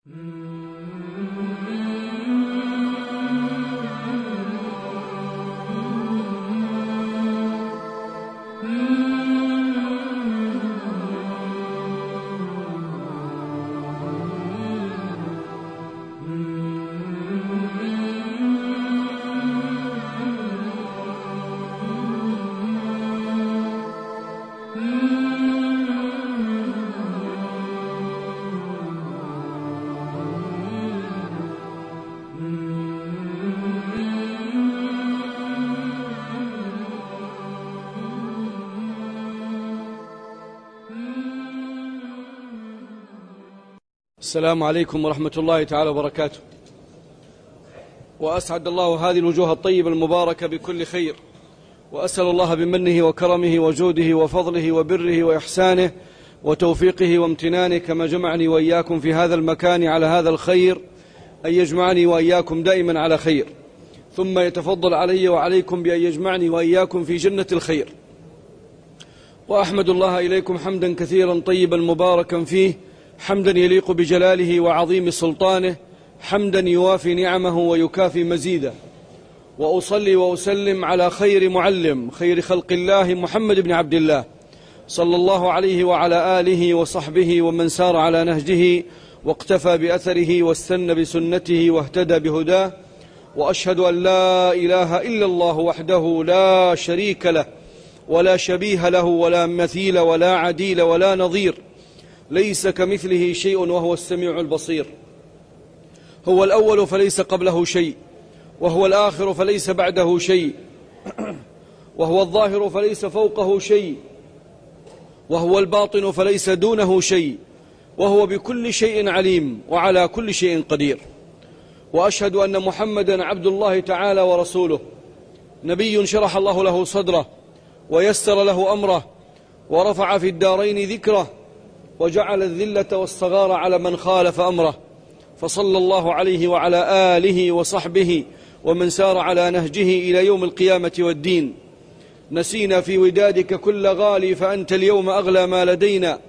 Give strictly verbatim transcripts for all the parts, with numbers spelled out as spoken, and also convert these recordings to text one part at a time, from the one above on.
السلام عليكم ورحمة الله تعالى وبركاته. وأسعد الله هذه الوجوه الطيبة المباركة بكل خير، وأسأل الله بمنه وكرمه وجوده وفضله وبره وإحسانه وتوفيقه وامتنانه كما جمعني وإياكم في هذا المكان على هذا الخير أن يجمعني وإياكم دائما على خير، ثم يتفضل علي وعليكم بأن يجمعني وإياكم في جنة الخير. وأحمد الله إليكم حمدا كثيرا طيبا مباركا فيه، حمدا يليق بجلاله وعظيم سلطانه، حمدا يوافي نعمه ويكافي مزيده. وأصلي وأسلم على خير معلم، خير خلق الله محمد بن عبد الله صلى الله عليه وعلى آله وصحبه ومن سار على نهجه واقتفى بأثره واستنى بسنته واهتدى بهداه. وأشهد أن لا إله إلا الله وحده لا شريك له ولا شبيه له ولا مثيل ولا عديل ولا نظير، ليس كمثله شيء وهو السميع البصير. هو الأول فليس قبله شيء، وهو الآخر فليس بعده شيء، وهو الظاهر فليس فوقه شيء، وهو الباطن فليس دونه شيء، وهو بكل شيء عليم وعلى كل شيء قدير. وأشهد أن محمدا عبد الله تعالى ورسوله، نبي شرح الله له صدره ويسر له أمره ورفع في الدارين ذكره وجعل الذلة والصغار على من خالف أمره، فصلى الله عليه وعلى آله وصحبه ومن سار على نهجه إلى يوم القيامة والدين. نسينا في ودادك كل غالي، فأنت اليوم أغلى ما لدينا.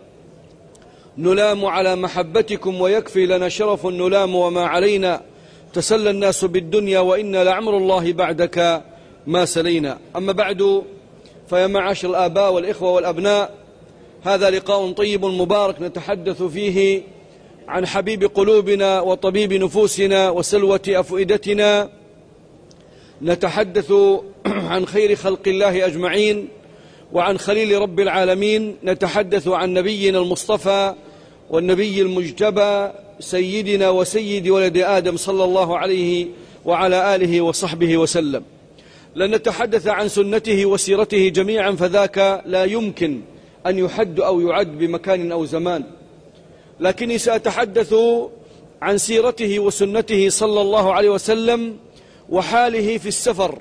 نلام على محبتكم ويكفي لنا شرف نلام وما علينا. تسلى الناس بالدنيا وإنا لعمر الله بعدك ما سلينا. أما بعد، فيا معاشر الآباء والإخوة والأبناء، هذا لقاء طيب مبارك نتحدث فيه عن حبيب قلوبنا وطبيب نفوسنا وسلوة أفئدتنا. نتحدث عن خير خلق الله أجمعين وعن خليل رب العالمين. نتحدث عن نبينا المصطفى والنبي المجتبى سيدنا وسيد ولد آدم صلى الله عليه وعلى آله وصحبه وسلم. لن نتحدث عن سنته وسيرته جميعا، فذاك لا يمكن أن يحد أو يعد بمكان أو زمان، لكني سأتحدث عن سيرته وسنته صلى الله عليه وسلم وحاله في السفر.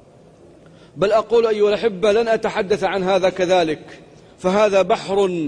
بل أقول أيها الأحبة، لن أتحدث عن هذا كذلك، فهذا بحر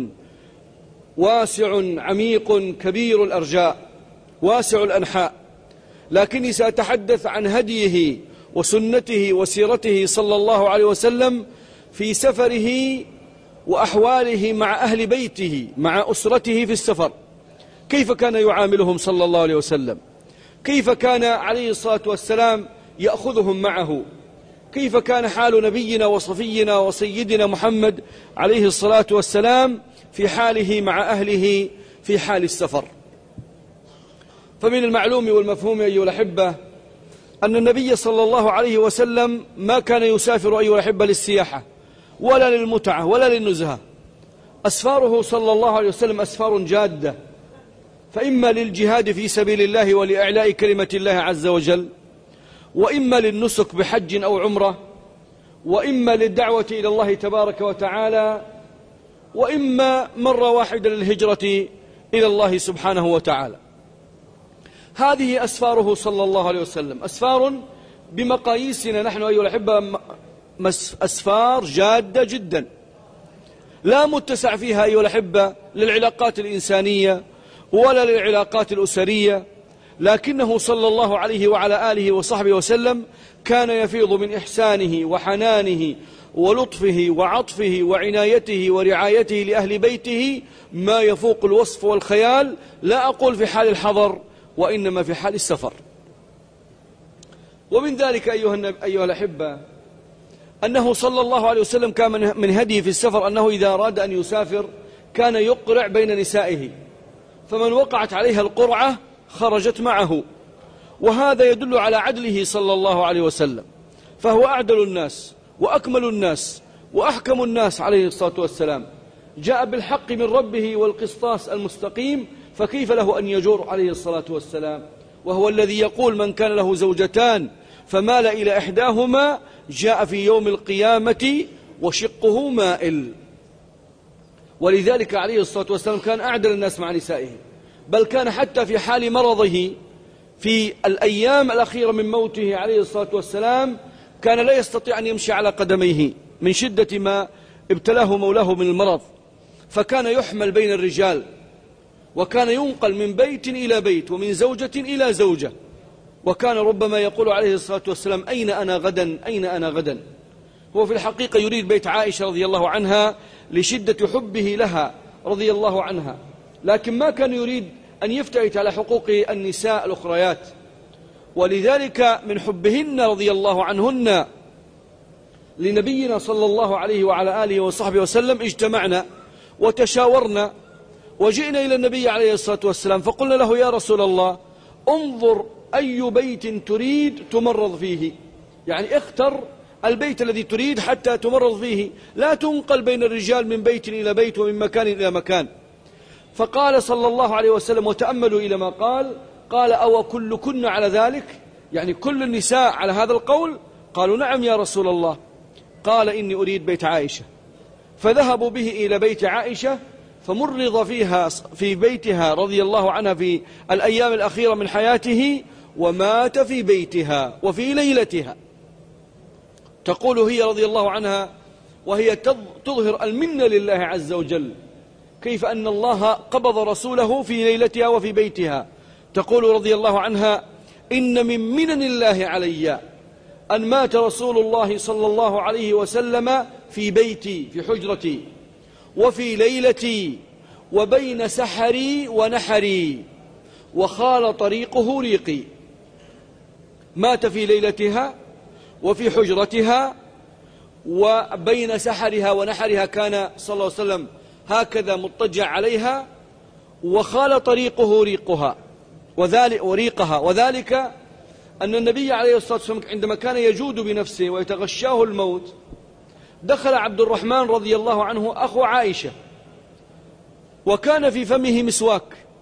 واسع عميق كبير الأرجاء واسع الأنحاء، لكني سأتحدث عن هديه وسنته وسيرته صلى الله عليه وسلم في سفره وأحواله مع أهل بيته مع أسرته في السفر. كيف كان يعاملهم صلى الله عليه وسلم؟ كيف كان عليه الصلاة والسلام يأخذهم معه؟ كيف كان حال نبينا وصفينا وسيدنا محمد عليه الصلاة والسلام في حاله مع أهله في حال السفر؟ فمن المعلوم والمفهوم أيها الأحبة أن النبي صلى الله عليه وسلم ما كان يسافر أيها الأحبة للسياحة ولا للمتعة ولا للنزهة. أسفاره صلى الله عليه وسلم أسفار جادة، فإما للجهاد في سبيل الله ولإعلاء كلمة الله عز وجل، وإما للنسك بحج أو عمرة، وإما للدعوة إلى الله تبارك وتعالى، وإما مرة واحدة للهجرة إلى الله سبحانه وتعالى. هذه أسفاره صلى الله عليه وسلم، أسفار بمقاييسنا نحن أيها الأحبة أسفار جادة جدا، لا متسع فيها أيها الأحبة للعلاقات الإنسانية ولا للعلاقات الأسرية، لكنه صلى الله عليه وعلى آله وصحبه وسلم كان يفيض من إحسانه وحنانه ولطفه وعطفه وعنايته ورعايته لأهل بيته ما يفوق الوصف والخيال، لا أقول في حال الحضر وإنما في حال السفر. ومن ذلك أيها, أيها الأحبة أنه صلى الله عليه وسلم كان من هديه في السفر أنه إذا أراد أن يسافر كان يقرع بين نسائه، فمن وقعت عليها القرعة خرجت معه، وهذا يدل على عدله صلى الله عليه وسلم، فهو أعدل الناس وأكمل الناس وأحكم الناس عليه الصلاة والسلام، جاء بالحق من ربه والقسطاس المستقيم، فكيف له أن يجور عليه الصلاة والسلام؟ وهو الذي يقول من كان له زوجتان فمال إلى إحداهما جاء في يوم القيامة وشقه مائل. ولذلك عليه الصلاة والسلام كان أعدل الناس مع نسائه، بل كان حتى في حال مرضه في الأيام الأخيرة من موته عليه الصلاة والسلام كان لا يستطيع أن يمشي على قدميه من شدة ما ابتلاه مولاه من المرض، فكان يحمل بين الرجال، وكان ينقل من بيت إلى بيت ومن زوجة إلى زوجة، وكان ربما يقول عليه الصلاة والسلام أين أنا غدا أين أنا غدا. هو في الحقيقة يريد بيت عائشة رضي الله عنها لشدة حبه لها رضي الله عنها، لكن ما كان يريد أن يفتئت على حقوق النساء الأخريات، ولذلك من حبهن رضي الله عنهن لنبينا صلى الله عليه وعلى آله وصحبه وسلم اجتمعنا وتشاورنا وجئنا إلى النبي عليه الصلاة والسلام فقلنا له يا رسول الله انظر أي بيت تريد تمرض فيه، يعني اختر البيت الذي تريد حتى تمرض فيه، لا تنقل بين الرجال من بيت إلى بيت ومن مكان إلى مكان. فقال صلى الله عليه وسلم وتأملوا إلى ما قال، قال أو كلكن على ذلك، يعني كل النساء على هذا القول؟ قالوا نعم يا رسول الله. قال إني أريد بيت عائشة، فذهبوا به إلى بيت عائشة فمرض فيها في بيتها رضي الله عنها في الأيام الأخيرة من حياته، ومات في بيتها وفي ليلتها. تقول هي رضي الله عنها وهي تظهر المنة لله عز وجل، كيف أن الله قبض رسوله في ليلتها وفي بيتها. تقول رضي الله عنها إن من منن الله علي أن مات رسول الله صلى الله عليه وسلم في بيتي في حجرتي وفي ليلتي وبين سحري ونحري وخال طريقه ريقي. مات في ليلتها وفي حجرتها وبين سحرها ونحرها، كان صلى الله عليه وسلم هكذا مضطجع عليها، وخال طريقه ريقها وذلك وريقها، وذلك أن النبي عليه الصلاة والسلام عندما كان يجود بنفسه ويتغشاه الموت دخل عبد الرحمن رضي الله عنه أخو عائشة وكان في فمه مسواك،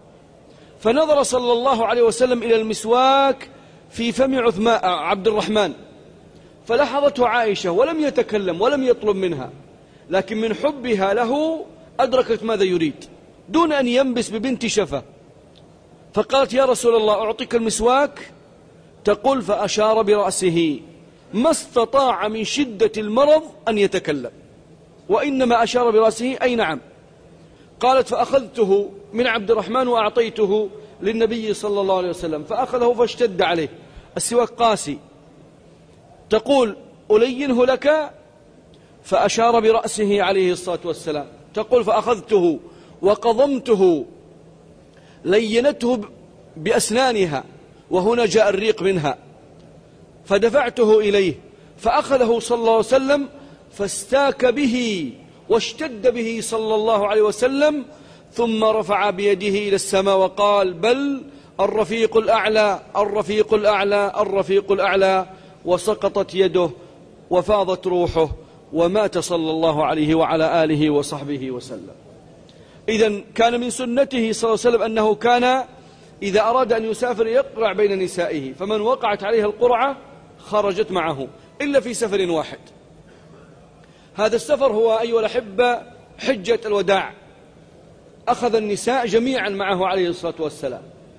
فنظر صلى الله عليه وسلم إلى المسواك في فم عثمان عبد الرحمن، فلاحظته عائشة ولم يتكلم ولم يطلب منها، لكن من حبها له أدركت ماذا يريد دون أن ينبس ببنت شفة، فقالت يا رسول الله أعطيك المسواك؟ تقول فأشار برأسه، ما استطاع من شدة المرض أن يتكلم، وإنما أشار برأسه أي نعم. قالت فأخذته من عبد الرحمن وأعطيته للنبي صلى الله عليه وسلم، فأخذه فاشتد عليه، السواك قاسي. تقول ألينه لك؟ فأشار برأسه عليه الصلاة والسلام. تقول فأخذته وقضمته، لينته بأسنانها، وهنا جاء الريق منها، فدفعته إليه فأخذه صلى الله عليه وسلم فاستاك به واشتد به صلى الله عليه وسلم، ثم رفع بيده إلى السماء وقال بل الرفيق الأعلى الرفيق الأعلى الرفيق الأعلى، وسقطت يده وفاضت روحه ومات صلى الله عليه وعلى آله وصحبه وسلم. إذن كان من سنته صلى الله عليه وسلم أنه كان إذا أراد أن يسافر يقرع بين نسائه، فمن وقعت عليها القرعة خرجت معه إلا في سفر واحد. هذا السفر هو أيها الأحبة حجة الوداع، أخذ النساء جميعا معه عليه الصلاة والسلام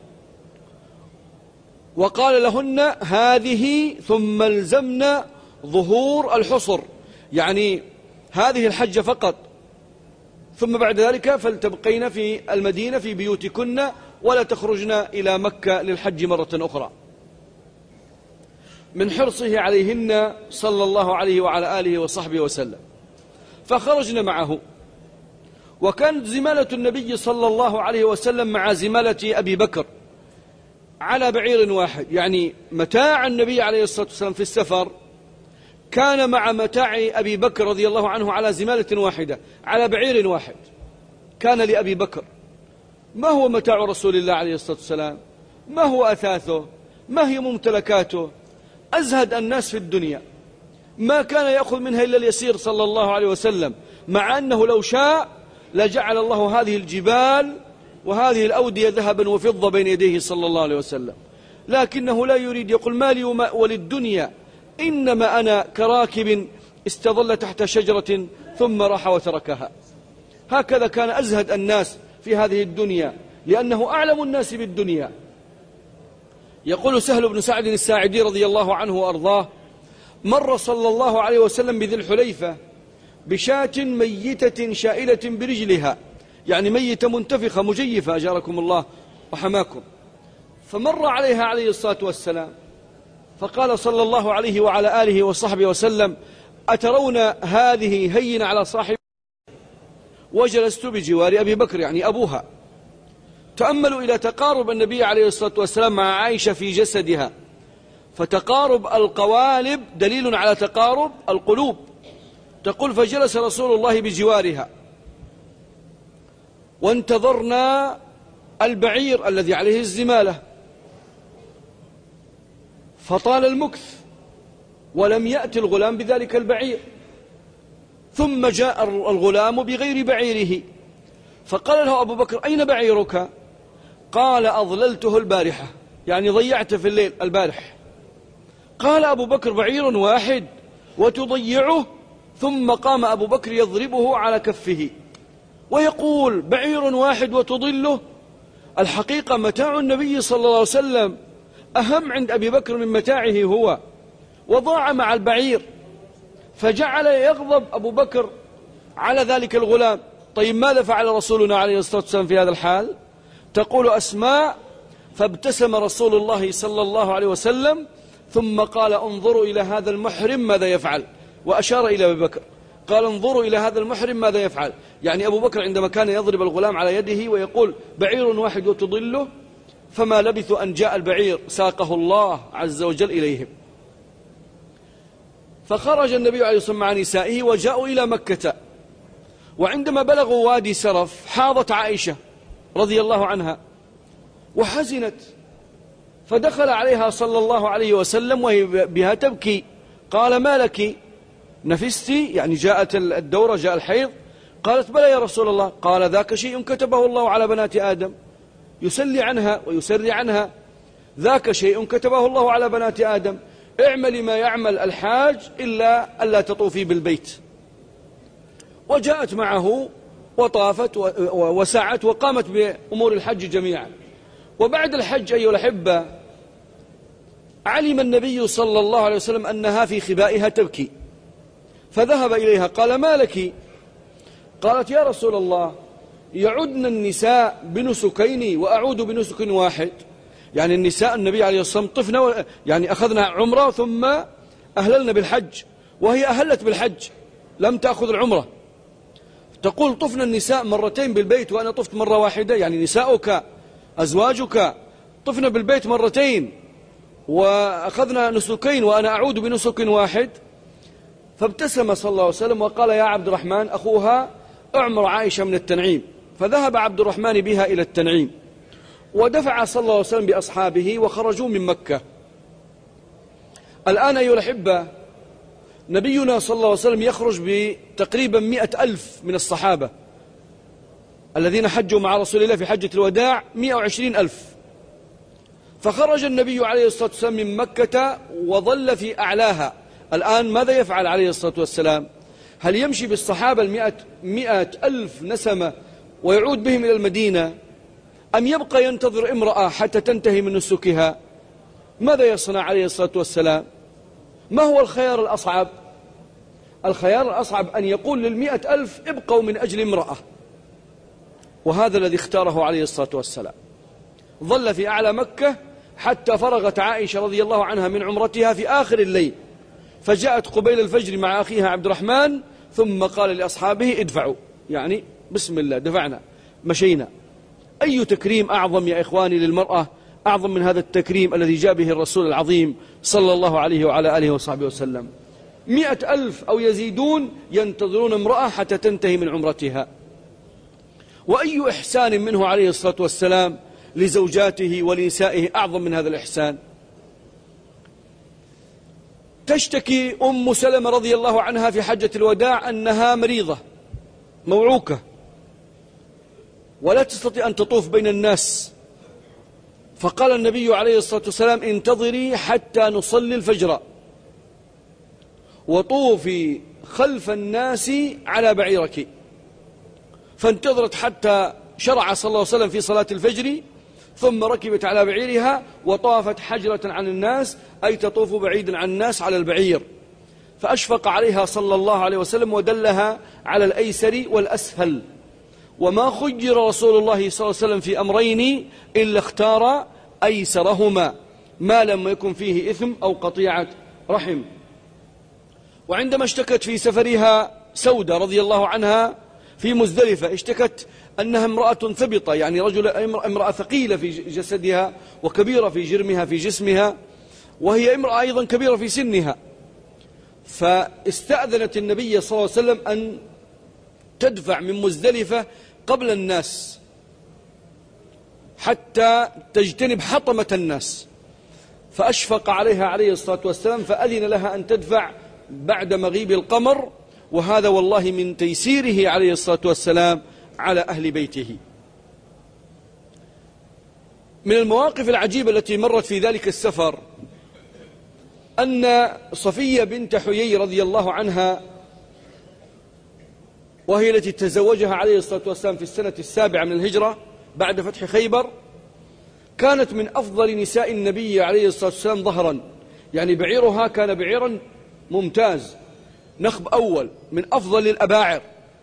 وقال لهن هذه ثم الزمنا ظهور الحصر، يعني هذه الحجة فقط، ثم بعد ذلك فلتبقين في المدينة في بيوتكن ولا تخرجن إلى مكة للحج مرة أخرى. من حرصه عليهن صلى الله عليه وعلى آله وصحبه وسلم، فخرجنا معه. وكانت زمالة النبي صلى الله عليه وسلم مع زمالة أبي بكر على بعير واحد، يعني متاع النبي عليه الصلاة والسلام في السفر كان مع متاع أبي بكر رضي الله عنه على زمالة واحدة على بعير واحد كان لأبي بكر. ما هو متاع رسول الله عليه الصلاة والسلام؟ ما هو أثاثه؟ ما هي ممتلكاته؟ أزهد الناس في الدنيا، ما كان يأخذ منها إلا اليسير صلى الله عليه وسلم، مع أنه لو شاء لجعل الله هذه الجبال وهذه الأودية ذهبا وفضة بين يديه صلى الله عليه وسلم، لكنه لا يريد، يقول مالي وللدنيا، إنما أنا كراكب استظل تحت شجرة ثم راح وتركها. هكذا كان أزهد الناس في هذه الدنيا، لأنه أعلم الناس بالدنيا. يقول سهل بن سعد الساعدي رضي الله عنه وأرضاه: مر صلى الله عليه وسلم بذي الحليفة بشاة ميتة شائلة برجلها، يعني ميتة منتفخة مجيفة أجاركم الله وحماكم، فمر عليها عليه الصلاة والسلام فقال صلى الله عليه وعلى آله وصحبه وسلم: أترون هذه هين على صاحب؟ وجلست بجوار أبي بكر، يعني أبوها. تأملوا إلى تقارب النبي عليه الصلاة والسلام مع عائشة في جسدها، فتقارب القوالب دليل على تقارب القلوب. تقول: فجلس رسول الله بجوارها وانتظرنا البعير الذي عليه الزمالة، فطال المكث ولم يأتي الغلام بذلك البعير، ثم جاء الغلام بغير بعيره، فقال له أبو بكر: أين بعيرك؟ قال: أضللته البارحة، يعني ضيعت في الليل البارح. قال أبو بكر: بعير واحد وتضيعه؟ ثم قام أبو بكر يضربه على كفه ويقول: بعير واحد وتضله؟ الحقيقة متاع النبي صلى الله عليه وسلم أهم عند أبي بكر من متاعه هو، وضاع مع البعير، فجعل يغضب أبو بكر على ذلك الغلام. طيب ماذا فعل رسولنا عليه الصلاة والسلام في هذا الحال؟ تقول أسماء: فابتسم رسول الله صلى الله عليه وسلم ثم قال: انظروا إلى هذا المحرم ماذا يفعل، وأشار إلى أبي بكر قال: انظروا إلى هذا المحرم ماذا يفعل. يعني أبو بكر عندما كان يضرب الغلام على يده ويقول: بعير واحد وتضله، فما لبثوا أن جاء البعير ساقه الله عز وجل إليهم. فخرج النبي عليه الصلاة والسلام مع نسائه وجاءوا إلى مكة، وعندما بلغوا وادي سرف حاضت عائشة رضي الله عنها وحزنت، فدخل عليها صلى الله عليه وسلم وهي بها تبكي. قال: ما لك؟ نفستي؟ يعني جاءت الدورة، جاء الحيض؟ قالت: بلى يا رسول الله. قال: ذاك شيء كتبه الله على بنات آدم، يسلي عنها ويسري عنها، ذاك شيء كتبه الله على بنات آدم، اعمل ما يعمل الحاج إلا ألا تطوفي بالبيت. وجاءت معه وطافت وسعت وقامت بأمور الحج جميعا. وبعد الحج أيها الأحبة علم النبي صلى الله عليه وسلم أنها في خبائها تبكي، فذهب إليها قال: ما لك؟ قالت: يا رسول الله، يعدن النساء بنسكين وأعود بنسك واحد. يعني النساء النبي عليه الصلاة والسلام طفنا، يعني أخذنا عمرة ثم أهللنا بالحج، وهي أهلت بالحج لم تأخذ العمرة. تقول: طفنا النساء مرتين بالبيت وأنا طفت مرة واحدة، يعني نساؤك أزواجك طفنا بالبيت مرتين وأخذنا نسكين وأنا أعود بنسك واحد. فابتسم صلى الله عليه وسلم وقال: يا عبد الرحمن، أخوها أعمر عائشة من التنعيم. فذهب عبد الرحمن بها إلى التنعيم، ودفع صلى الله عليه وسلم بأصحابه وخرجوا من مكة. الآن أيها الأحبة نبينا صلى الله عليه وسلم يخرج بتقريبا مئة ألف من الصحابة الذين حجوا مع رسول الله في حجة الوداع، مئة وعشرين ألف. فخرج النبي عليه الصلاة والسلام من مكة وظل في أعلاها. الآن ماذا يفعل عليه الصلاة والسلام؟ هل يمشي بالصحابة المئة مئة ألف نسمة ويعود بهم إلى المدينة، أم يبقى ينتظر امرأة حتى تنتهي من نسكها؟ ماذا يصنع عليه الصلاة والسلام؟ ما هو الخيار الأصعب؟ الخيار الأصعب أن يقول للمئة ألف: ابقوا من أجل امرأة، وهذا الذي اختاره عليه الصلاة والسلام. ظل في أعلى مكة حتى فرغت عائشة رضي الله عنها من عمرتها في آخر الليل، فجاءت قبيل الفجر مع أخيها عبد الرحمن، ثم قال لأصحابه ادفعوا، يعني بسم الله دفعنا مشينا. أي تكريم أعظم يا إخواني للمرأة، أعظم من هذا التكريم الذي جاء به الرسول العظيم صلى الله عليه وعلى آله وصحبه وسلم. مئة ألف أو يزيدون ينتظرون امرأة حتى تنتهي من عمرتها. وأي إحسان منه عليه الصلاة والسلام لزوجاته ولنسائه أعظم من هذا الإحسان. تشتكي أم سلمة رضي الله عنها في حجة الوداع أنها مريضة موعوكة ولا تستطيع أن تطوف بين الناس، فقال النبي عليه الصلاة والسلام انتظري حتى نصلي الفجر وطوفي خلف الناس على بعيرك. فانتظرت حتى شرع صلى الله عليه وسلم في صلاة الفجر، ثم ركبت على بعيرها وطافت حجرة عن الناس، أي تطوف بعيدا عن الناس على البعير. فأشفق عليها صلى الله عليه وسلم ودلها على الأيسر والأسهل، وما خير رسول الله صلى الله عليه وسلم في أمرين إلا اختار أيسرهما ما لم يكن فيه إثم أو قطيعة رحم. وعندما اشتكت في سفرها سودة رضي الله عنها في مزدلفة، اشتكت أنها امرأة ثبطة، يعني رجل امرأة ثقيلة في جسدها وكبيرة في جرمها في جسمها، وهي امرأة أيضا كبيرة في سنها. فاستأذنت النبي صلى الله عليه وسلم أن تدفع من مزدلفة قبل الناس حتى تجتنب حطمة الناس، فأشفق عليها عليه الصلاة والسلام فأذن لها أن تدفع بعد مغيب القمر، وهذا والله من تيسيره عليه الصلاة والسلام على أهل بيته. من المواقف العجيبة التي مرت في ذلك السفر أن صفية بنت حيي رضي الله عنها، وهي التي تزوجها عليه الصلاة والسلام في السنة السابعة من الهجرة بعد فتح خيبر، كانت من أفضل نساء النبي عليه الصلاة والسلام ظهرا، يعني بعيرها كان بعيرا ممتاز، نخب أول من أفضل الأباعر.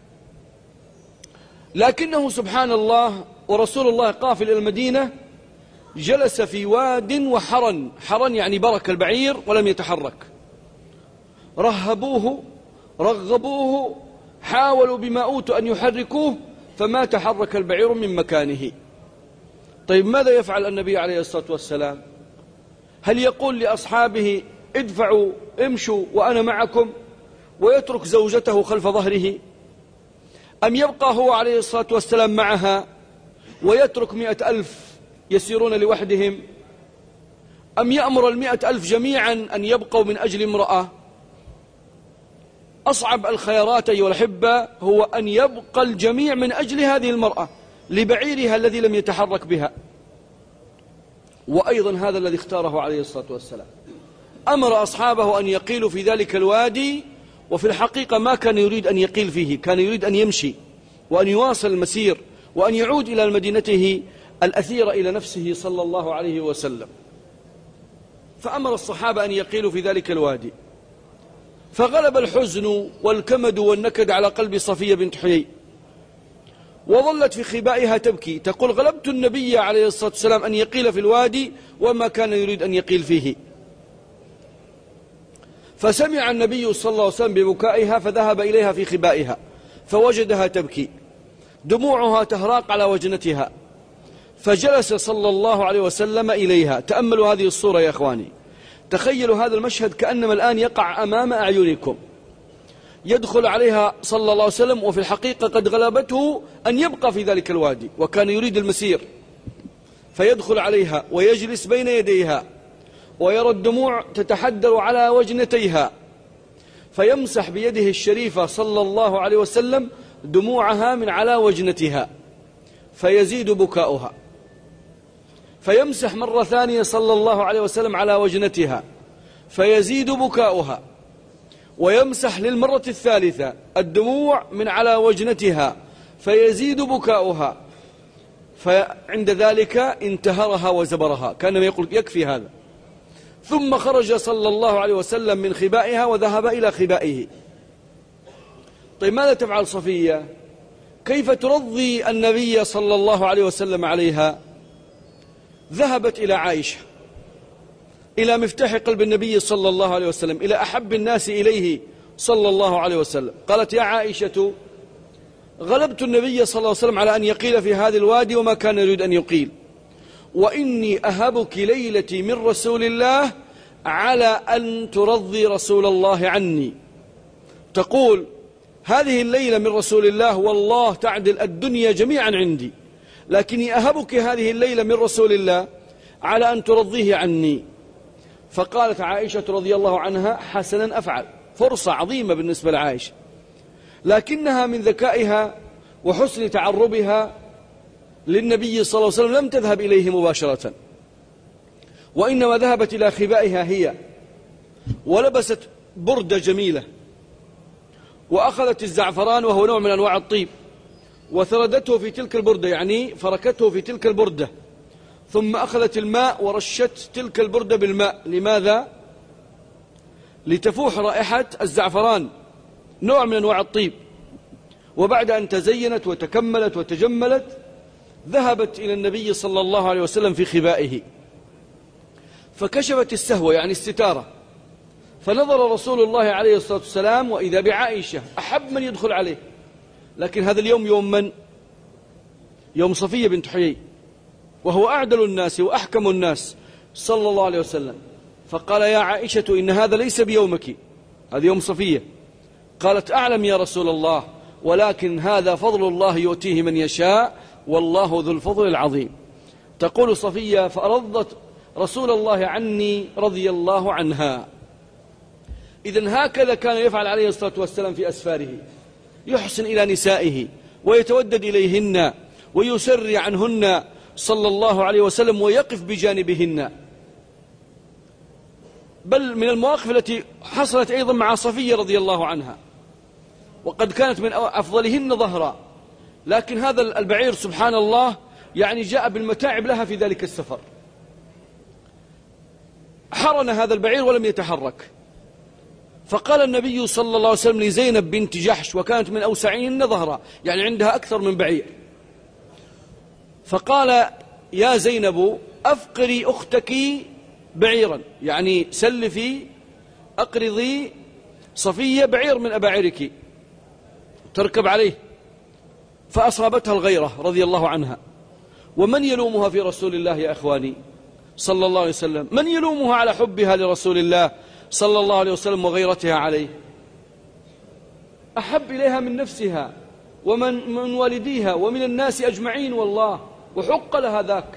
لكنه سبحان الله ورسول الله قافل إلى المدينة جلس في واد وحرن، حرن يعني برك البعير ولم يتحرك. رهبوه رغبوه حاولوا بما أوتوا أن يحركوه فما تحرك البعير من مكانه. طيب ماذا يفعل النبي عليه الصلاة والسلام؟ هل يقول لأصحابه ادفعوا امشوا وأنا معكم ويترك زوجته خلف ظهره، أم يبقى هو عليه الصلاة والسلام معها ويترك مئة ألف يسيرون لوحدهم، أم يأمر المئة ألف جميعا أن يبقوا من أجل امرأة؟ أصعب الخيارات أيها الأحبة هو أن يبقى الجميع من أجل هذه المرأة لبعيرها الذي لم يتحرك بها. وأيضا هذا الذي اختاره عليه الصلاة والسلام، أمر أصحابه أن يقيلوا في ذلك الوادي، وفي الحقيقة ما كان يريد أن يقيل فيه، كان يريد أن يمشي وأن يواصل المسير وأن يعود إلى مدينته الأثيرة إلى نفسه صلى الله عليه وسلم. فأمر الصحابة أن يقيلوا في ذلك الوادي، فغلب الحزن والكمد والنكد على قلب صفية بنت حيي، وظلت في خبائها تبكي تقول غلبت النبي عليه الصلاة والسلام أن يقيل في الوادي وما كان يريد أن يقيل فيه. فسمع النبي صلى الله عليه وسلم ببكائها فذهب إليها في خبائها فوجدها تبكي دموعها تهراق على وجنتها، فجلس صلى الله عليه وسلم إليها. تأملوا هذه الصورة يا أخواني، تخيلوا هذا المشهد كأنما الآن يقع أمام أعينكم. يدخل عليها صلى الله عليه وسلم وفي الحقيقة قد غلبته أن يبقى في ذلك الوادي وكان يريد المسير، فيدخل عليها ويجلس بين يديها ويرى الدموع تتحدر على وجنتيها، فيمسح بيده الشريفة صلى الله عليه وسلم دموعها من على وجنتها فيزيد بكاؤها، فيمسح مرة ثانية صلى الله عليه وسلم على وجنتها فيزيد بكاؤها، ويمسح للمرة الثالثة الدموع من على وجنتها فيزيد بكاؤها، فعند ذلك انتهرها وزبرها، كان يقول يكفي هذا. ثم خرج صلى الله عليه وسلم من خبائها وذهب إلى خبائه. طيب ماذا تفعل صفية؟ كيف ترضي النبي صلى الله عليه وسلم عليها؟ ذهبت إلى عائشة إلى مفتاح قلب النبي صلى الله عليه وسلم، إلى أحب الناس إليه صلى الله عليه وسلم. قالت: يا عائشة، غلبت النبي صلى الله عليه وسلم على أن يقيل في هذا الوادي وما كان يريد أن يقيل، وإني أهبك ليلتي من رسول الله على أن ترضي رسول الله عني. تقول: هذه الليلة من رسول الله والله تعدل الدنيا جميعا عندي، لكني أهبك هذه الليلة من رسول الله على أن ترضيه عني. فقالت عائشة رضي الله عنها: حسنا أفعل. فرصة عظيمة بالنسبة لعائشة، لكنها من ذكائها وحسن تعربها للنبي صلى الله عليه وسلم لم تذهب إليه مباشرة، وإنما ذهبت إلى خبائها هي، ولبست بردة جميلة، وأخذت الزعفران وهو نوع من أنواع الطيب، وثردته في تلك البردة، يعني فركته في تلك البردة، ثم أخذت الماء ورشت تلك البردة بالماء. لماذا؟ لتفوح رائحة الزعفران، نوع من أنواع الطيب. وبعد أن تزينت وتكملت وتجملت ذهبت إلى النبي صلى الله عليه وسلم في خبائه، فكشفت السهوة يعني الستارة، فنظر رسول الله عليه الصلاة والسلام وإذا بعائشة أحب من يدخل عليه. لكن هذا اليوم يوم من؟ يوم صفية بنت حيي، وهو أعدل الناس وأحكم الناس صلى الله عليه وسلم. فقال: يا عائشة، إن هذا ليس بيومك، هذا يوم صفية. قالت: أعلم يا رسول الله، ولكن هذا فضل الله يؤتيه من يشاء، والله ذو الفضل العظيم. تقول صفية: فأرضت رسول الله عني رضي الله عنها. إذن هكذا كان يفعل عليه الصلاة والسلام في أسفاره، يحسن إلى نسائه ويتودد إليهن ويسري عنهن صلى الله عليه وسلم ويقف بجانبهن. بل من المواقف التي حصلت أيضا مع صفية رضي الله عنها، وقد كانت من أفضلهن ظهرا، لكن هذا البعير سبحان الله يعني جاء بالمتاعب لها في ذلك السفر. حرن هذا البعير ولم يتحرك، فقال النبي صلى الله عليه وسلم لزينب بنت جحش، وكانت من أوسعهن ظهرا، يعني عندها أكثر من بعير، فقال: يا زينب، أفقري أختك بعيرا، يعني سلفي أقرضي صفية بعير من أباعرك تركب عليه. فأصابتها الغيرة رضي الله عنها. ومن يلومها في رسول الله يا أخواني صلى الله عليه وسلم؟ من يلومها على حبها لرسول الله صلى الله عليه وسلم وغيرتها عليه؟ أحب إليها من نفسها ومن من والديها ومن الناس أجمعين والله، وحق لها ذاك.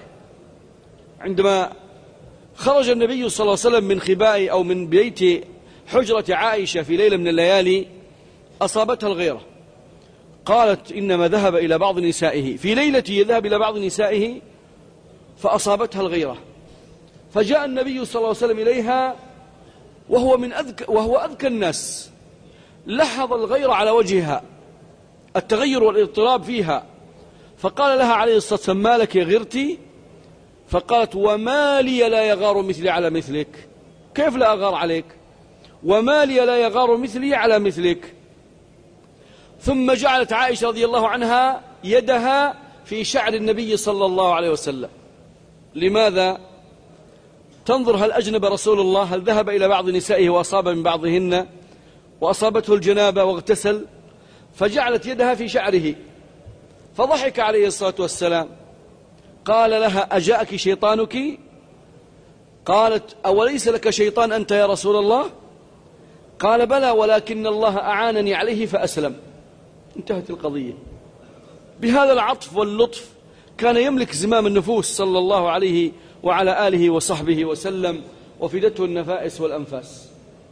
عندما خرج النبي صلى الله عليه وسلم من خباء أو من بيت حجرة عائشة في ليلة من الليالي أصابتها الغيرة. قالت: إنما ذهب إلى بعض نسائه، في ليلة يذهب إلى بعض نسائه فأصابتها الغيرة، فجاء النبي صلى الله عليه وسلم إليها وهو من أذكى وهو أذكى الناس، لحظ الغيرة على وجهها، التغير والاضطراب فيها، فقال لها عليه الصلاة والسلام: ما لك يا غيرتي؟ فقالت: وما لي لا يغار مثلي على مثلك. كيف لا أغار عليك؟ وما لي لا يغار مثلي على مثلك. ثم جعلت عائشة رضي الله عنها يدها في شعر النبي صلى الله عليه وسلم. لماذا؟ تنظر هل أجنب رسول الله؟ هل ذهب إلى بعض نسائه وأصاب من بعضهن وأصابته الجنابة واغتسل؟ فجعلت يدها في شعره، فضحك عليه الصلاة والسلام. قال لها: أجاءك شيطانك؟ قالت: أوليس لك شيطان أنت يا رسول الله؟ قال: بلى، ولكن الله أعانني عليه فأسلم. انتهت القضية. بهذا العطف واللطف كان يملك زمام النفوس صلى الله عليه وعلى آله وصحبه وسلم، وفدته النفائس والأنفاس.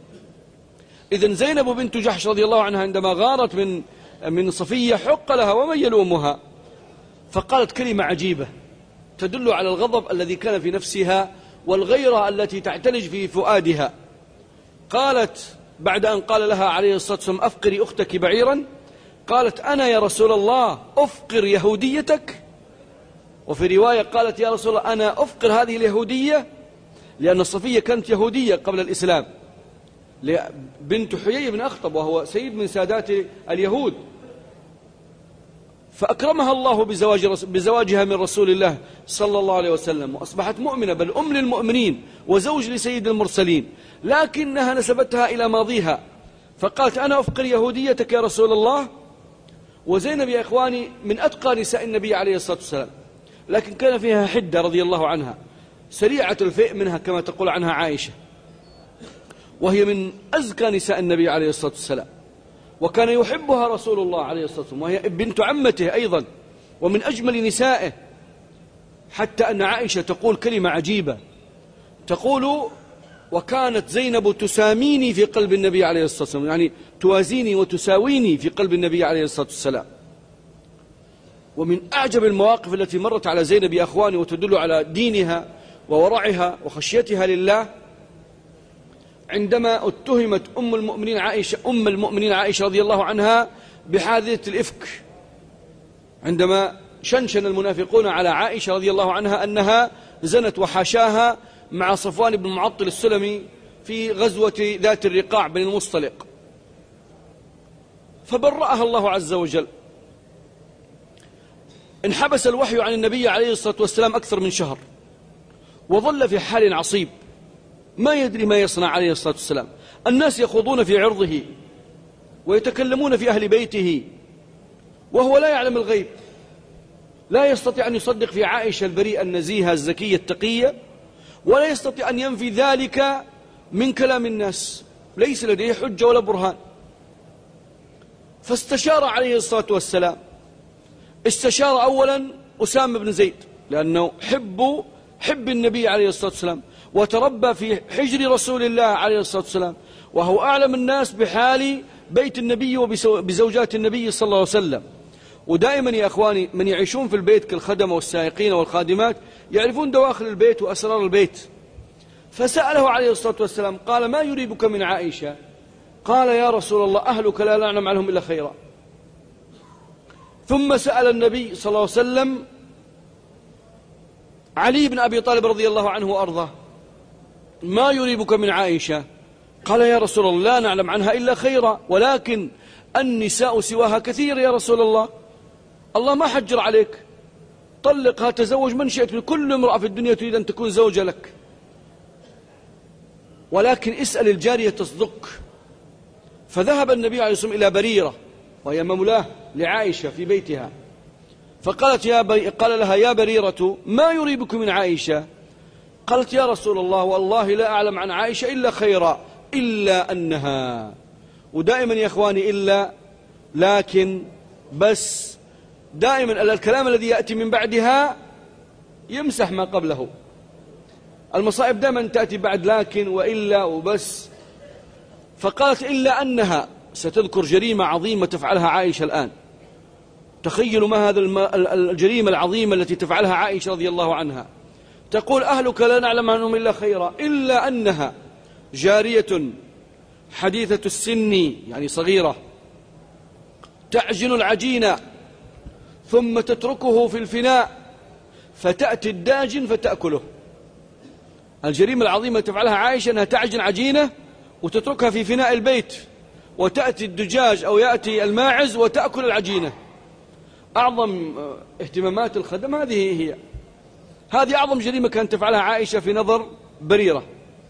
إذن زينب بنت جحش رضي الله عنها عندما غارت من من صفية حق لها ومن يلومها، فقالت كلمة عجيبة تدل على الغضب الذي كان في نفسها والغيرة التي تعتلج في فؤادها. قالت بعد أن قال لها عليه الصلاة والسلام: أفقري أختك بعيرا، قالت: أنا يا رسول الله أفقر يهوديتك. وفي رواية قالت: يا رسول الله أنا أفقر هذه اليهودية، لأن صفية كانت يهودية قبل الإسلام، بنت حيي بن أخطب، وهو سيد من سادات اليهود. فأكرمها الله بزواج بزواجها من رسول الله صلى الله عليه وسلم، وأصبحت مؤمنة، بل أم للمؤمنين وزوج لسيد المرسلين، لكنها نسبتها إلى ماضيها، فقالت أنا أفقر يهوديتك يا رسول الله. وزينب يا إخواني من أتقى نساء النبي عليه الصلاة والسلام، لكن كان فيها حدة رضي الله عنها، سريعة الفئ منها كما تقول عنها عائشة، وهي من أزكى نساء النبي عليه الصلاة والسلام، وكان يحبها رسول الله عليه الصلاة والسلام، وهي بنت عمته أيضا ومن أجمل نسائه، حتى أن عائشة تقول كلمة عجيبة، تقول وكانت زينب تساميني في قلب النبي عليه الصلاة والسلام، يعني توازيني وتساويني في قلب النبي عليه الصلاة والسلام. ومن أعجب المواقف التي مرت على زينب يا أخواني وتدل على دينها وورعها وخشيتها لله، عندما اتهمت أم المؤمنين عائشة أم المؤمنين عائشة رضي الله عنها بحادثة الإفك، عندما شنشن المنافقون على عائشة رضي الله عنها أنها زنت وحاشاها مع صفوان بن معطل السلمي في غزوة ذات الرقاع بن المصطلق، فبرأها الله عز وجل. انحبس الوحي عن النبي عليه الصلاة والسلام أكثر من شهر، وظل في حال عصيب ما يدري ما يصنع عليه الصلاة والسلام. الناس يخوضون في عرضه ويتكلمون في أهل بيته، وهو لا يعلم الغيب، لا يستطيع أن يصدق في عائشة البريئة النزيهة الزكية التقية، ولا يستطيع أن ينفي ذلك من كلام الناس، ليس لديه حجة ولا برهان. فاستشار عليه الصلاة والسلام، استشار أولا أسامة بن زيد، لأنه حب حب النبي عليه الصلاة والسلام، وتربى في حجر رسول الله عليه الصلاة والسلام، وهو أعلم الناس بحال بيت النبي وبزوجات النبي صلى الله عليه وسلم. ودائما يا أخواني من يعيشون في البيت كالخدمة والسائقين والخادمات يعرفون دواخل البيت وأسرار البيت. فسأله عليه الصلاة والسلام قال ما يريبك من عائشة؟ قال يا رسول الله أهلك لا نعلم عنهم إلا خيرا. ثم سأل النبي صلى الله عليه وسلم علي بن أبي طالب رضي الله عنه وأرضاه ما يريبك من عائشة؟ قال يا رسول الله لا نعلم عنها إلا خيرا، ولكن النساء سواها كثير يا رسول الله، الله ما حجر عليك، طلقها تزوج من شئت، كل امرأة في الدنيا تريد أن تكون زوجة لك، ولكن اسأل الجارية تصدق. فذهب النبي عليه الصلاة والسلام إلى بريرة وهي مولاه لعائشة في بيتها، فقالت يا بي... قال لها يا بريرة ما يريبك من عائشة؟ قالت يا رسول الله والله لا أعلم عن عائشة إلا خيرا إلا أنها. ودائما يا إخواني إلا، لكن، بس، دائما الكلام الذي يأتي من بعدها يمسح ما قبله. المصائب دائما تأتي بعد لكن وإلا وبس. فقالت إلا أنها ستذكر جريمة عظيمة تفعلها عائشة الآن. تخيلوا ما هذا الجريمة العظيمة التي تفعلها عائشة رضي الله عنها. تقول أهلك لا نعلم عنهم إلا خيرا إلا أنها جارية حديثة السن، يعني صغيرة، تعجن العجين ثم تتركه في الفناء فتأتي الداجن فتأكله. الجريمة العظيمة تفعلها عائشة أنها تعجن عجينة وتتركها في فناء البيت، وتأتي الدجاج أو يأتي الماعز وتأكل العجينة. أعظم اهتمامات الخدم هذه هي، هذه أعظم جريمة كانت تفعلها عائشة في نظر بريرة.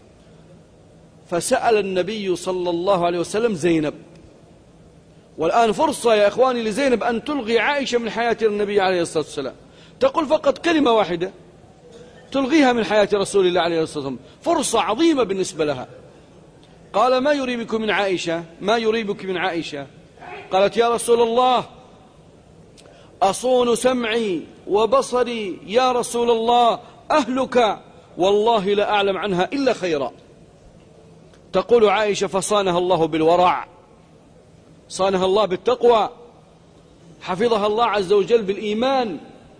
فسأل النبي صلى الله عليه وسلم زينب، والآن فرصة يا إخواني لزينب أن تلغي عائشة من حياة النبي عليه الصلاة والسلام، تقول فقط كلمة واحدة تلغيها من حياة رسول الله عليه الصلاة والسلام، فرصة عظيمة بالنسبة لها. قال ما يريبك من عائشة؟ ما يريبك من عائشة؟ قالت يا رسول الله أصون سمعي وبصري يا رسول الله أهلك والله لا أعلم عنها إلا خيرا. تقول عائشة فصانها الله بالورع، صانها الله بالتقوى، حفظها الله عز وجل بالإيمان.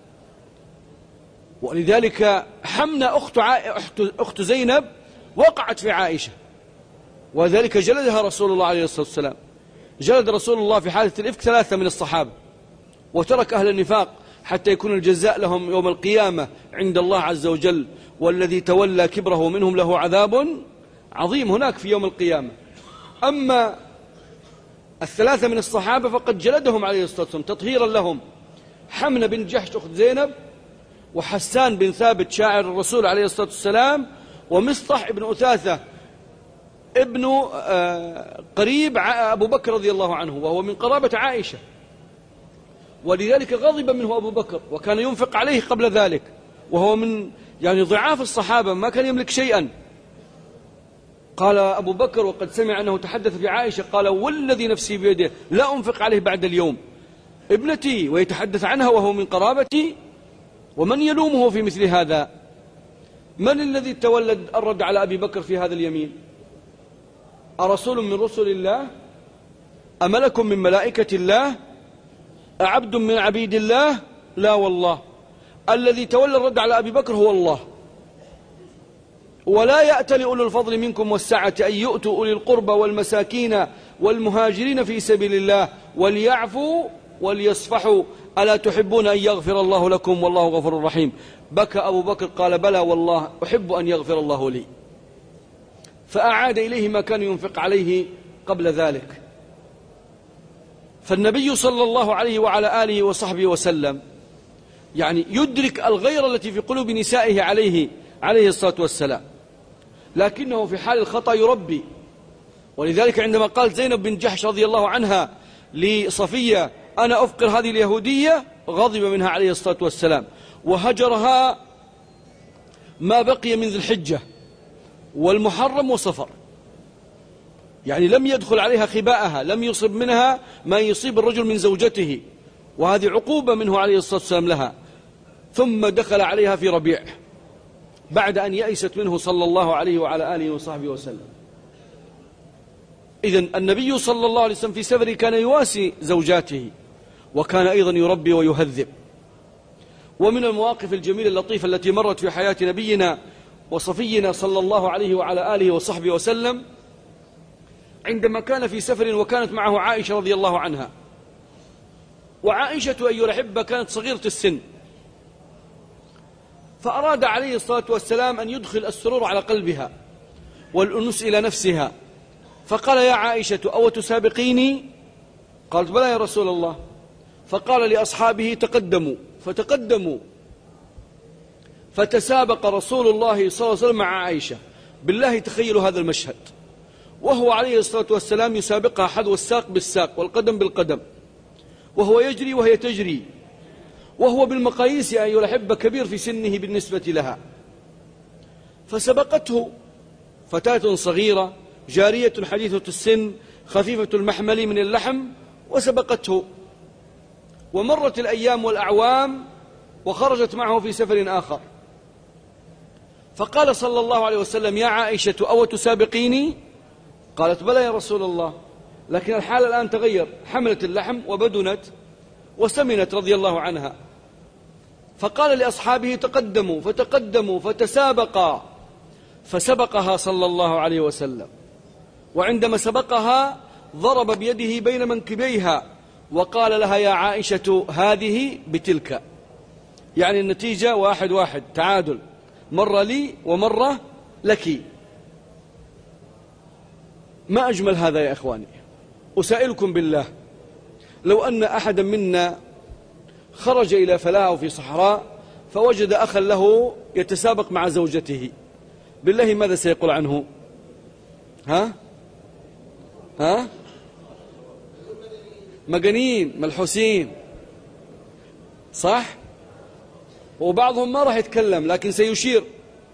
ولذلك حمنا أخت, أخت زينب وقعت في عائشة، وذلك جلدها رسول الله عليه الصلاة والسلام. جلد رسول الله في حادثة الإفك ثلاثة من الصحابة، وترك أهل النفاق حتى يكون الجزاء لهم يوم القيامة عند الله عز وجل، والذي تولى كبره منهم له عذاب عظيم هناك في يوم القيامة. أما الثلاثة من الصحابة فقد جلدهم عليه الصلاة والسلام تطهيرا لهم حمنة بن جحش أخت زينب، وحسان بن ثابت شاعر الرسول عليه الصلاة والسلام، ومصطح بن أثاثة ابن قريب أبو بكر رضي الله عنه، وهو من قرابة عائشة، ولذلك غضب منه أبو بكر وكان ينفق عليه قبل ذلك، وهو من يعني ضعاف الصحابة، ما كان يملك شيئا. قال أبو بكر وقد سمع أنه تحدث في عائشة، قال والذي نفسي بيده لا أنفق عليه بعد اليوم، ابنتي، ويتحدث عنها وهو من قرابتي. ومن يلومه في مثل هذا؟ من الذي تولد الرد على أبي بكر في هذا اليمين؟ أرسول من رسل الله؟ أملك من ملائكة الله؟ أعبد من عبيد الله؟ لا والله، الذي تولى الرد على أبي بكر هو الله. ولا يأتل أولو الفضل منكم والسعة أن يؤتوا أولي القربى والمساكين والمهاجرين في سبيل الله وليعفوا وليصفحوا ألا تحبون أن يغفر الله لكم والله غفور رحيم. بكى أبو بكر قال بلى والله أحب أن يغفر الله لي، فأعاد إليه ما كان ينفق عليه قبل ذلك. فالنبي صلى الله عليه وعلى آله وصحبه وسلم يعني يدرك الغيرة التي في قلوب نسائه عليه عليه الصلاة والسلام، لكنه في حال الخطأ يربي. ولذلك عندما قال زينب بن جحش رضي الله عنها لصفية أنا أفقر هذه اليهودية، غضب منها عليه الصلاة والسلام وهجرها ما بقي من ذي الحجة والمحرم وصفر، يعني لم يدخل عليها خباءها، لم يصب منها ما يصيب الرجل من زوجته، وهذه عقوبة منه عليه الصلاة والسلام لها. ثم دخل عليها في ربيع بعد أن يأست منه صلى الله عليه وعلى آله وصحبه وسلم. إذن النبي صلى الله عليه وسلم في سفره كان يواسي زوجاته، وكان أيضا يربي ويهذب. ومن المواقف الجميلة اللطيفة التي مرت في حياة نبينا وصفينا صلى الله عليه وعلى آله وصحبه وسلم عندما كان في سفر وكانت معه عائشة رضي الله عنها. وعائشة أيها الأحبة كانت صغيرة السن، فأراد عليه الصلاة والسلام أن يدخل السرور على قلبها والأنس إلى نفسها، فقال يا عائشة أو تسابقيني؟ قالت بلى يا رسول الله. فقال لأصحابه تقدموا، فتقدموا، فتسابق رسول الله صلى الله عليه وسلم مع عائشة. بالله تخيلوا هذا المشهد، وهو عليه الصلاة والسلام يسابقها حذو الساق بالساق والقدم بالقدم، وهو يجري وهي تجري، وهو بالمقاييس يا أيها الأحبة كبير في سنه بالنسبة لها. فسبقته فتاة صغيرة جارية حديثة السن خفيفة المحمل من اللحم، وسبقته. ومرت الأيام والأعوام وخرجت معه في سفر آخر، فقال صلى الله عليه وسلم يا عائشة أو تسابقيني؟ قالت بلى يا رسول الله. لكن الحال الآن تغير، حملت اللحم وبدنت وسمنت رضي الله عنها. فقال لأصحابه تقدموا، فتقدموا فتسابقا، فسبقها صلى الله عليه وسلم. وعندما سبقها ضرب بيده بين منكبيها وقال لها يا عائشة هذه بتلك، يعني النتيجة واحد واحد، تعادل، مرة لي ومرة لك. ما أجمل هذا يا إخواني. أسائلكم بالله، لو أن أحدا منا خرج إلى فلاة في صحراء فوجد أخا له يتسابق مع زوجته، بالله ماذا سيقول عنه؟ ها؟ ها؟ مجانين، ملحوسين، صح؟ وبعضهم ما راح يتكلم لكن سيشير،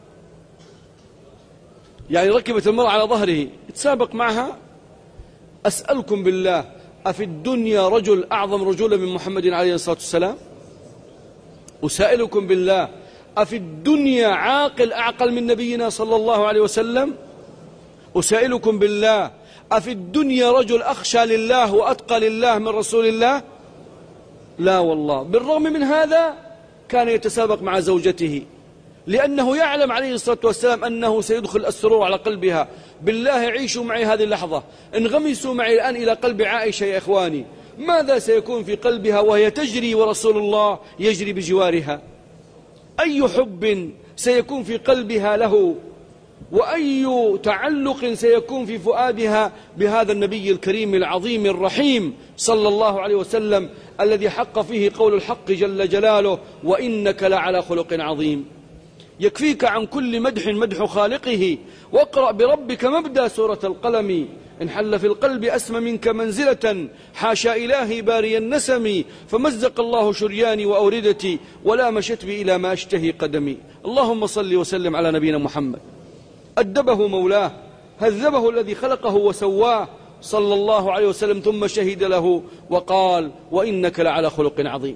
يعني ركبت المرأة على ظهره يتسابق معها. أسألكم بالله، أفي الدنيا رجل أعظم رجولا من محمد عليه الصلاة والسلام؟ أسائلكم بالله، أفي الدنيا عاقل أعقل من نبينا صلى الله عليه وسلم؟ أسائلكم بالله، أفي الدنيا رجل أخشى لله وأتقى لله من رسول الله؟ لا والله. بالرغم من هذا كان يتسابق مع زوجته، لأنه يعلم عليه الصلاة والسلام أنه سيدخل السرور على قلبها. بالله عيشوا معي هذه اللحظة، انغمسوا معي الآن إلى قلب عائشة يا إخواني، ماذا سيكون في قلبها وهي تجري ورسول الله يجري بجوارها؟ أي حب سيكون في قلبها له، وأي تعلق سيكون في فؤادها بهذا النبي الكريم العظيم الرحيم صلى الله عليه وسلم، الذي حق فيه قول الحق جل جلاله: وإنك لعلى خلق عظيم. يكفيك عن كل مدح مدح خالقه، واقرأ بربك مبدأ سورة القلم. إن حل في القلب أسم منك منزلة، حاشا إلهي باري النسم، فمزق الله شرياني وأوردتي، ولا مشت بي إلى ما أشتهي قدمي. اللهم صل وسلم على نبينا محمد. أدبه مولاه، هذبه الذي خلقه وسواه صلى الله عليه وسلم، ثم شهد له وقال: وإنك لعلى خلق عظيم.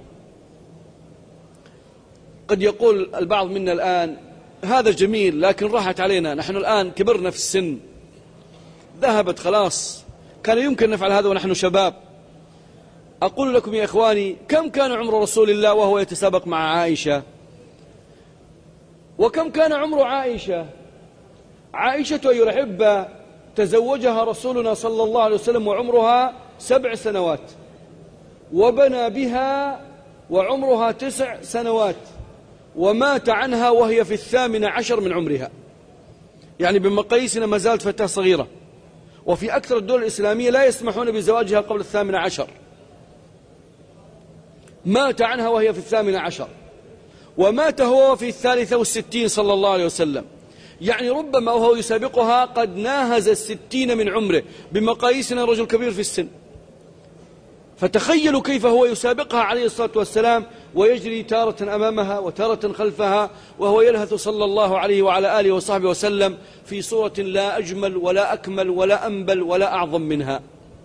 قد يقول البعض منا الآن: هذا جميل، لكن راحت علينا، نحن الآن كبرنا في السن، ذهبت خلاص، كان يمكن نفعل هذا ونحن شباب. أقول لكم يا إخواني: كم كان عمر رسول الله وهو يتسابق مع عائشة؟ وكم كان عمر عائشة؟ عائشة أيها الأحبة تزوجها رسولنا صلى الله عليه وسلم وعمرها سبع سنوات، وبنى بها وعمرها تسع سنوات، ومات عنها وهي في الثامن عشر من عمرها، يعني بمقاييسنا ما زالت فتاة صغيرة. وفي أكثر الدول الإسلامية لا يسمحون بزواجها قبل الثامن عشر. مات عنها وهي في الثامن عشر، ومات هو في الثالثة والستين صلى الله عليه وسلم، يعني ربما وهو يسابقها قد ناهز الستين من عمره، بمقاييسنا رجل كبير في السن. فتخيلوا كيف هو يسابقها عليه الصلاة والسلام، ويجري تارة أمامها وتارة خلفها، وهو يلهث صلى الله عليه وعلى آله وصحبه وسلم في صورة لا أجمل ولا أكمل ولا أنبل ولا أعظم منها.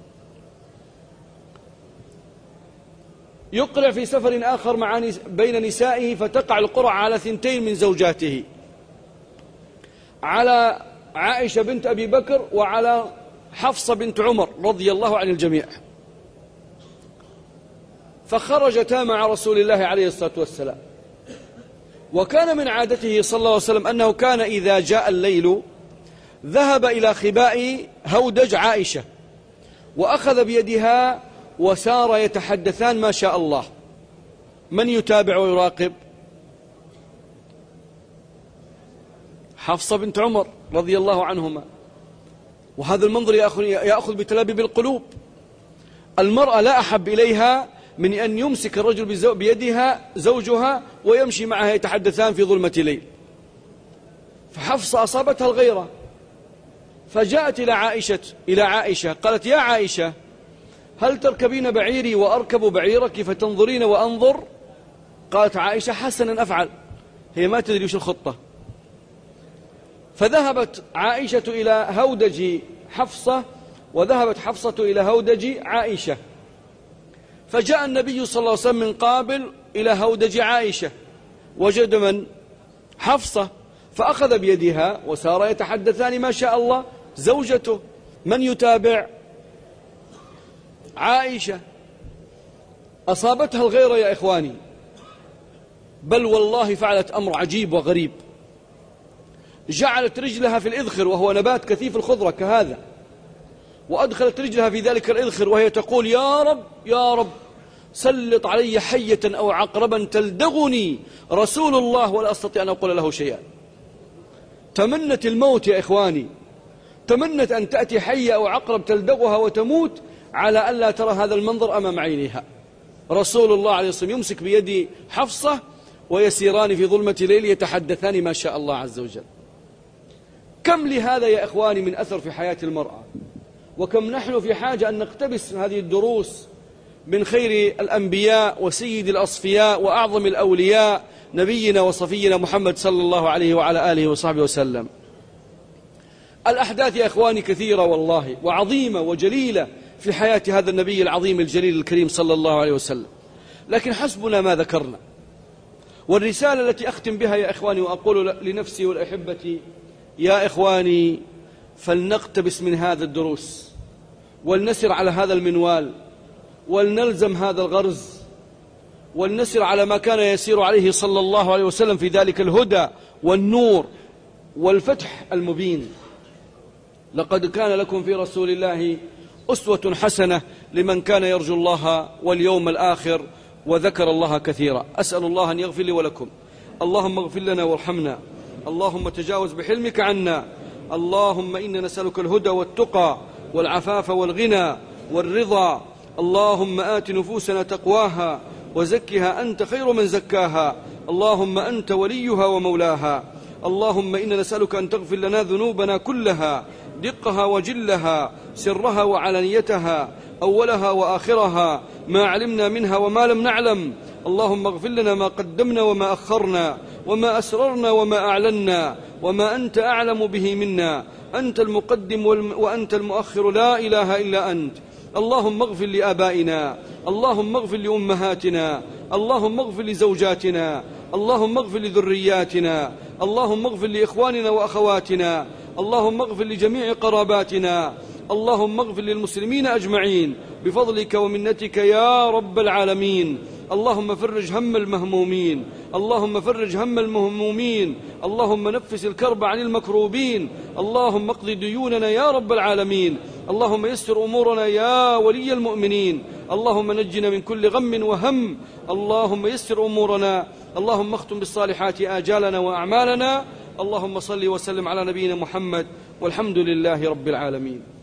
يقرع في سفر آخر مع بين نسائه، فتقع القرعة على ثنتين من زوجاته، على عائشة بنت أبي بكر وعلى حفصة بنت عمر رضي الله عن الجميع. فخرجتا مع رسول الله عليه الصلاة والسلام. وكان من عادته صلى الله عليه وسلم أنه كان إذا جاء الليل ذهب إلى خباء هودج عائشة، وأخذ بيدها وسار يتحدثان ما شاء الله. من يتابع ويراقب؟ حفصة بنت عمر رضي الله عنهما. وهذا المنظر يأخذ بتلابيب القلوب. المرأة لا أحب إليها من أن يمسك الرجل بيدها زوجها ويمشي معها يتحدثان في ظلمة ليل. فحفصة أصابتها الغيرة، فجاءت إلى عائشة إلى عائشة قالت: يا عائشة، هل تركبين بعيري وأركب بعيرك فتنظرين وأنظر؟ قالت عائشة: حسنا أفعل. هي ما تدري وش الخطة. فذهبت عائشة إلى هودج حفصة، وذهبت حفصة إلى هودج عائشة. فجاء النبي صلى الله عليه وسلم من قابل إلى هودج عائشة، وجد من؟ حفصة، فأخذ بيدها وسار يتحدثان ما شاء الله. زوجته من يتابع؟ عائشة. أصابتها الغيرة يا إخواني، بل والله فعلت أمر عجيب وغريب. جعلت رجلها في الإذخر، وهو نبات كثيف الخضرة كهذا، وأدخلت رجلها في ذلك الإذخر وهي تقول: يا رب يا رب سلط علي حية أو عقربا تلدغني رسول الله ولا أستطيع أن أقول له شيئا. تمنت الموت يا إخواني، تمنت أن تأتي حية أو عقرب تلدغها وتموت على ألا ترى هذا المنظر أمام عينيها. رسول الله عليه الصلاة والسلام يمسك بيد حفصة، ويسيران في ظلمة ليل يتحدثان ما شاء الله عز وجل. كم لهذا يا إخواني من أثر في حياة المرأة، وكم نحن في حاجة أن نقتبس هذه الدروس من خير الأنبياء وسيد الأصفياء وأعظم الأولياء نبينا وصفينا محمد صلى الله عليه وعلى آله وصحبه وسلم. الأحداث يا إخواني كثيرة والله، وعظيمة وجليلة في حياة هذا النبي العظيم الجليل الكريم صلى الله عليه وسلم، لكن حسبنا ما ذكرنا. والرسالة التي أختم بها يا إخواني، وأقول لنفسي والأحبة: يا إخواني، فلنقتبس من هذا الدروس، ولنسر على هذا المنوال، ولنلزم هذا الغرز، ولنسر على ما كان يسير عليه صلى الله عليه وسلم في ذلك الهدى والنور والفتح المبين. لقد كان لكم في رسول الله أسوة حسنة لمن كان يرجو الله واليوم الآخر وذكر الله كثيرا. أسأل الله أن يغفر لي ولكم. اللهم اغفر لنا وارحمنا، اللهم تجاوز بحلمك عنا، اللهم إنا نسألك الهدى والتقى والعفاف والغنى والرضا اللهم آت نفوسنا تقواها وزكها أنت خير من زكاها. اللهم أنت وليها ومولاها. اللهم إنا نسألك أن تغفر لنا ذنوبنا كلها، دقها وجلها، سرها وعلانيتها، أولها وآخرها، ما علمنا منها وما لم نعلم. اللهم اغفر لنا ما قدمنا وما أخرنا، وما أسررنا وما أعلنا، وما أنت أعلم به منا. أنت المقدم وأنت المؤخر، لا إله إلا أنت. اللهم اغفر لآبائنا، اللهم اغفر لأمهاتنا، اللهم اغفر لزوجاتنا، اللهم اغفر لذرياتنا، اللهم اغفر لإخواننا وأخواتنا، اللهم اغفر لجميع قراباتنا، اللهم اغفر للمسلمين أجمعين بفضلك ومنتك يا رب العالمين. اللهم فرج هم المهمومين، اللهم فرج هم المهمومين، اللهم نفس الكرب عن المكروبين، اللهم اقض ديوننا يا رب العالمين، اللهم يسر أمورنا يا ولي المؤمنين، اللهم نجنا من كل غم وهم، اللهم يسر أمورنا، اللهم اختم بالصالحات آجالنا وأعمالنا. اللهم صل وسلم على نبينا محمد، والحمد لله رب العالمين.